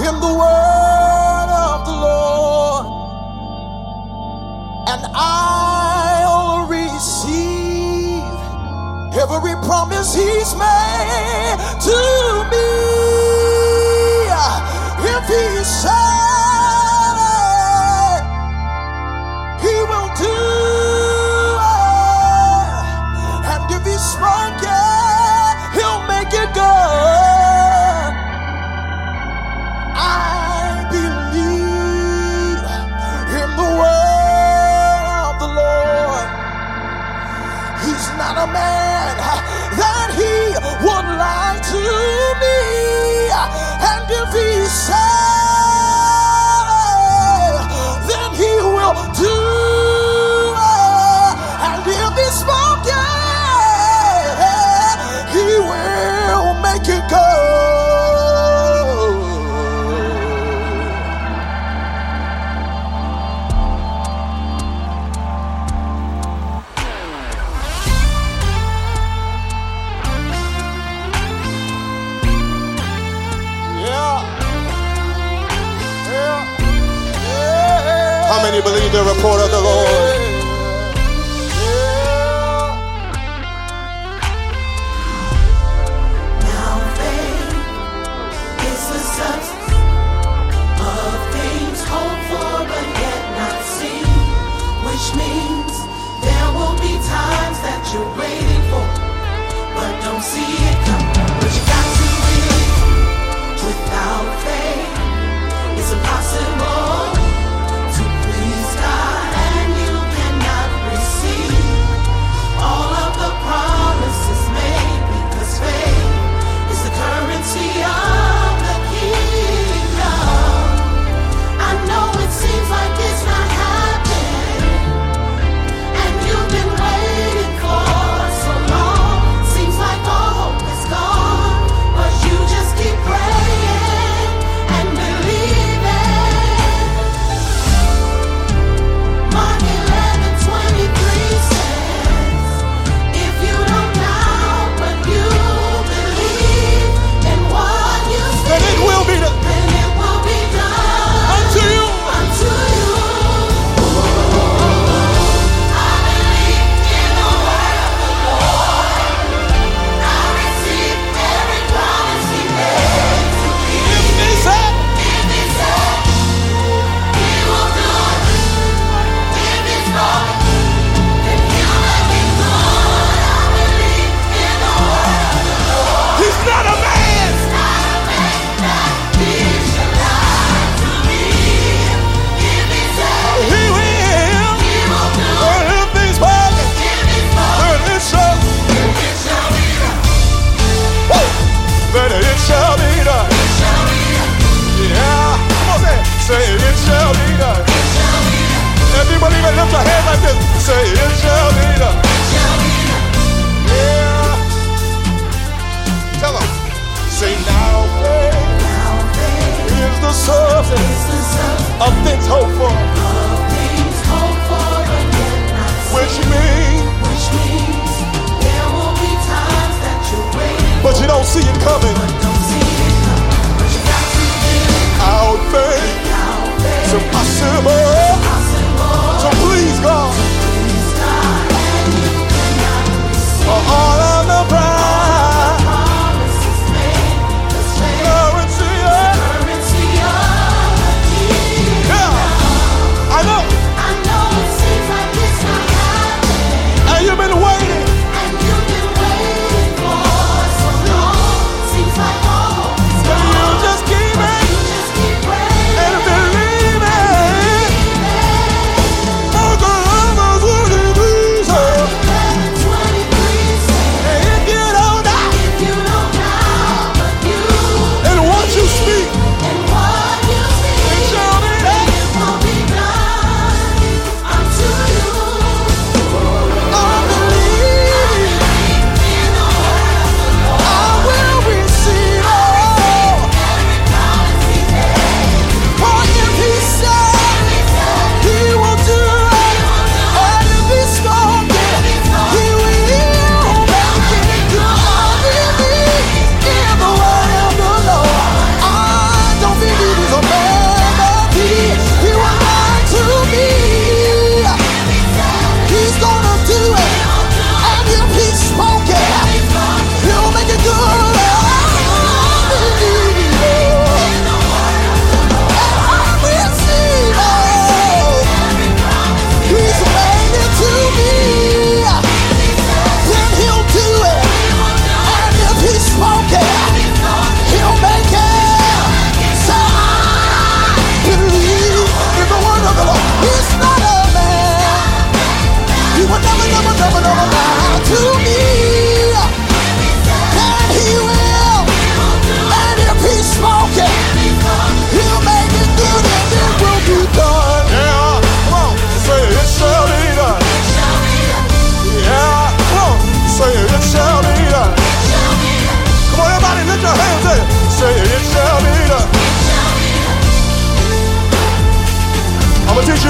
in the word of the Lord, and I'll receive every promise he's made to me. If he said he will do it, and if he spoke it, he'll make it good. I believe in the word of the Lord. He's not a man that he would lie to me. And if he said, then he will do it. And if he spoke it, he will make it go. How many believe the report of the Lord? Now faith is the substance of things hoped for but yet not seen, which means there will be times that you're waiting for but don't see it coming. But you got to believe. Without faith, it's impossible to please God, and you cannot receive all of the promises made, because faith is the currency of the kingdom. I know it seems like it's not happening, and you've been waiting for so long. Seems like all hope is gone, but you just keep praying and believing. Mark 11:23 says, if you don't doubt but you believe in what you see, Then it will be done. then it will be done Unto you. unto you. I believe in the word of the Lord. I receive every promise he made to me. If he said, If he said he will do it, if he spoke it, then he'll make it good. I believe in the word of the Lord. he's not a man. Not a man that he should lie to me. If he said He will. he will do it, And if he's spoken, if he spoke then it shall. it, it shall be done. Woo! Then it shall be done. It shall be done. Yeah. Come on, say it shall be done. It shall be done. Everybody even lift your hand like this. Say it shall be done. It shall be done. Yeah. Tell them. Say now faith Now faith is the substance is the substance of things hoped for, of things hoped for but yet not seen, which means, which means there will be times that you're waiting but you don't see it coming. but don't see it coming. But you got to believe. Out faith Now faith is impossible possible to please God. please God, and you cannot receive For all of the pride, promises made, because faith currency, currency of the kingdom. yeah.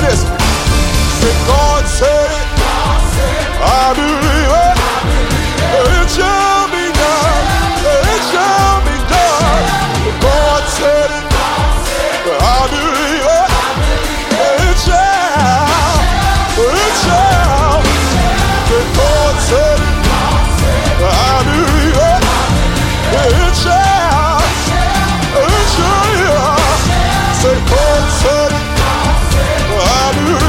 this. Say, God said it. I believe it. It shall be done. It shall be done. God said it. I believe it. It shall. It shall. Say, God said it. I believe it. It shall. It shall. Say, God said it. I believe it.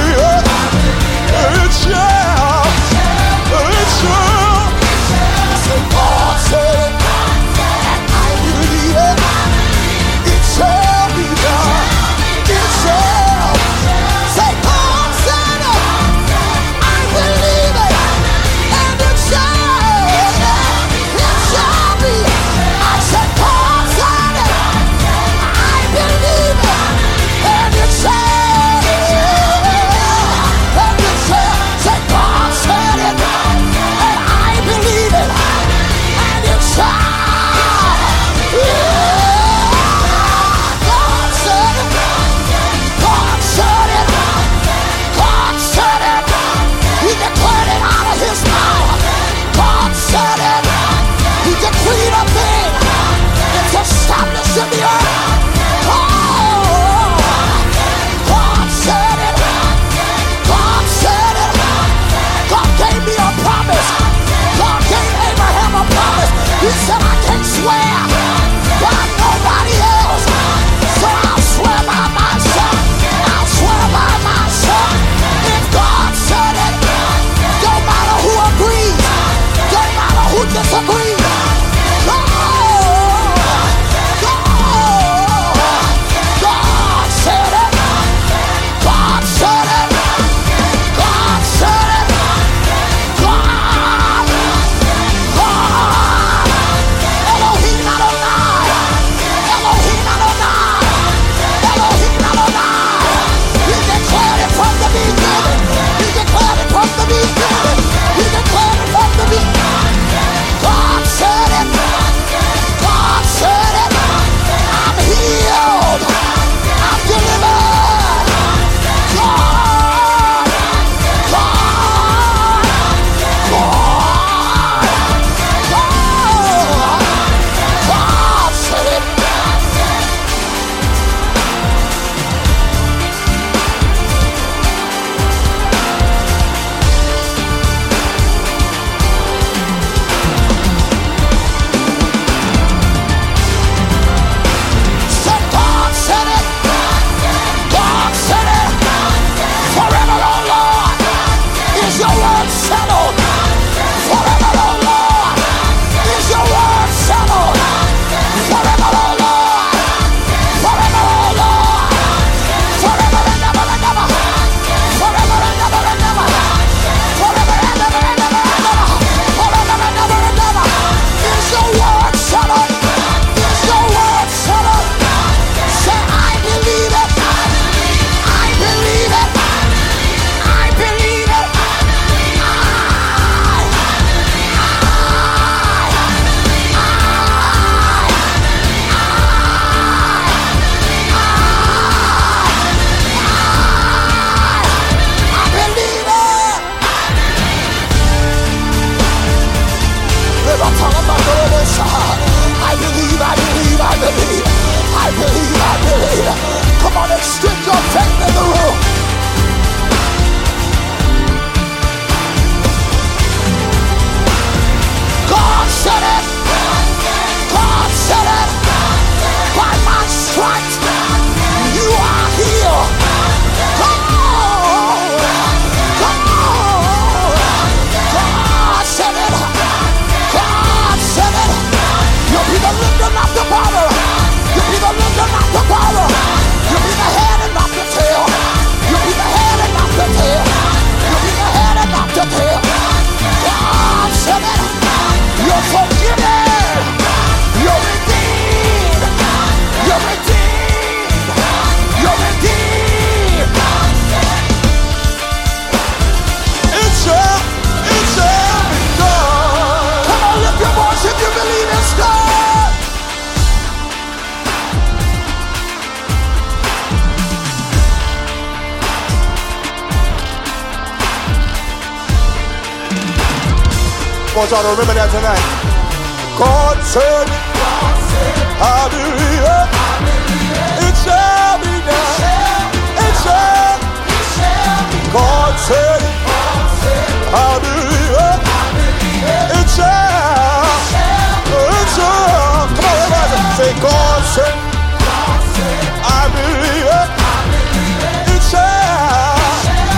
I want y'all to remember that tonight. God said, I believe it. It shall be done. It shall. God said, I believe it. It shall. It shall. Come on, everybody. Say, God said, I believe it. It shall.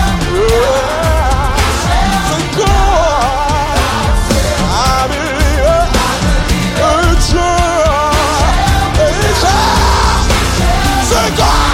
Say, God, I believe it. It shall. It shall. Say, God.